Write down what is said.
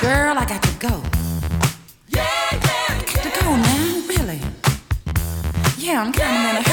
Girl, I got to go. I got to go now, really. Yeah, I'm kind of in a hurry.